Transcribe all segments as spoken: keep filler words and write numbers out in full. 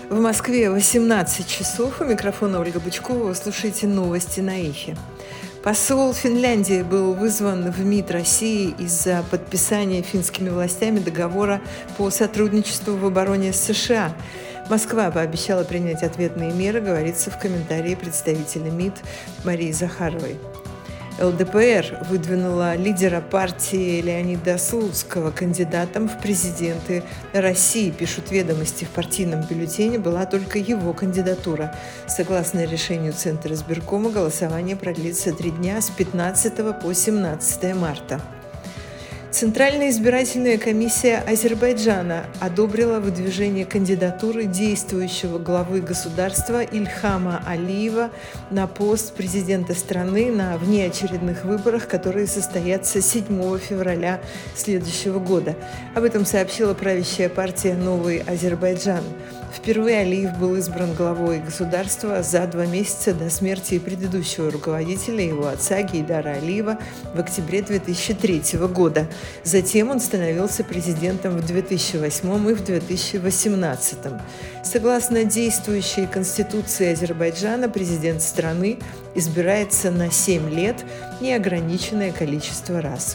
В Москве восемнадцать часов. У микрофона Ольга Бычкова. Вы слушаете новости на Эхе. Посол Финляндии был вызван в МИД России из-за подписания финскими властями договора по сотрудничеству в обороне с США. Москва пообещала принять ответные меры, говорится в комментарии представителя МИД Марии Захаровой. эл дэ пэ эр выдвинула лидера партии Леонида Слуцкого кандидатом в президенты России. Пишут ведомости, в партийном бюллетене была только его кандидатура. Согласно решению Центра избиркома, голосование продлится три дня с пятнадцатого по семнадцатое марта. Центральная избирательная комиссия Азербайджана одобрила выдвижение кандидатуры действующего главы государства Ильхама Алиева на пост президента страны на внеочередных выборах, которые состоятся седьмого февраля следующего года. Об этом сообщила правящая партия «Новый Азербайджан». Впервые Алиев был избран главой государства за два месяца до смерти предыдущего руководителя, его отца Гейдара Алиева, в октябре две тысячи третьего года. Затем он становился президентом в две тысячи восьмом и в две тысячи восемнадцатом. Согласно действующей Конституции Азербайджана, президент страны избирается на семь лет, неограниченное количество раз.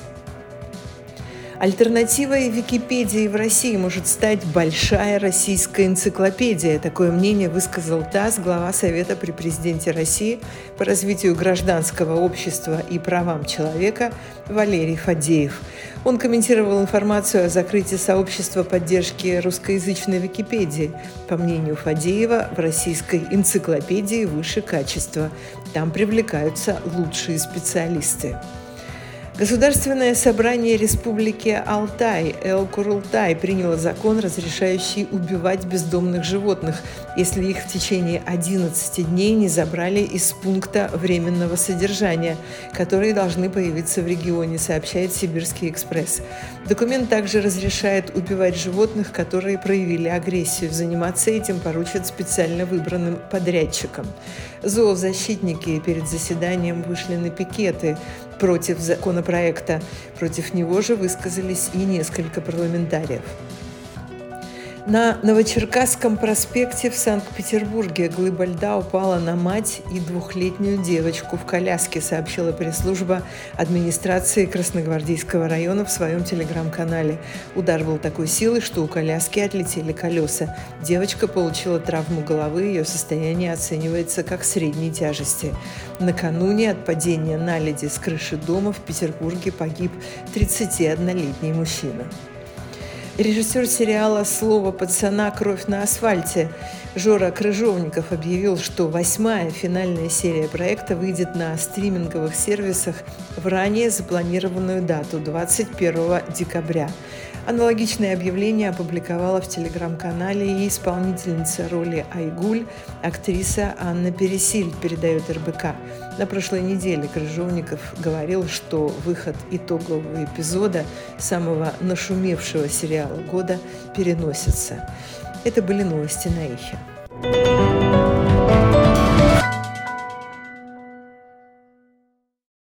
Альтернативой Википедии в России может стать большая российская энциклопедия. Такое мнение высказал ТАСС глава Совета при президенте России по развитию гражданского общества и правам человека Валерий Фадеев. Он комментировал информацию о закрытии сообщества поддержки русскоязычной Википедии. По мнению Фадеева, в российской энциклопедии выше качества. Там привлекаются лучшие специалисты. Государственное собрание Республики Алтай Эл-Курултай приняло закон, разрешающий убивать бездомных животных, если их в течение одиннадцати дней не забрали из пункта временного содержания, которые должны появиться в регионе, сообщает Сибирский экспресс. Документ также разрешает убивать животных, которые проявили агрессию. Заниматься этим поручат специально выбранным подрядчикам. Зоозащитники перед заседанием вышли на пикеты против законопроекта. Против него же высказались и несколько парламентариев. На Новочеркасском проспекте в Санкт-Петербурге глыба льда упала на мать и двухлетнюю девочку в коляске, сообщила пресс-служба администрации Красногвардейского района в своем телеграм-канале. Удар был такой силы, что у коляски отлетели колеса. Девочка получила травму головы, ее состояние оценивается как средней тяжести. Накануне от падения наледи с крыши дома в Петербурге погиб тридцатиоднолетний мужчина. Режиссер сериала «Слово пацана. Кровь на асфальте» Жора Крыжовников объявил, что восьмая финальная серия проекта выйдет на стриминговых сервисах в ранее запланированную дату – двадцать первого декабря. Аналогичное объявление опубликовала в телеграм-канале и исполнительница роли Айгуль, актриса Анна Пересиль, передает эр бэ ка. На прошлой неделе Крыжовников говорил, что выход итогового эпизода самого нашумевшего сериала года переносится. Это были новости на Эхе.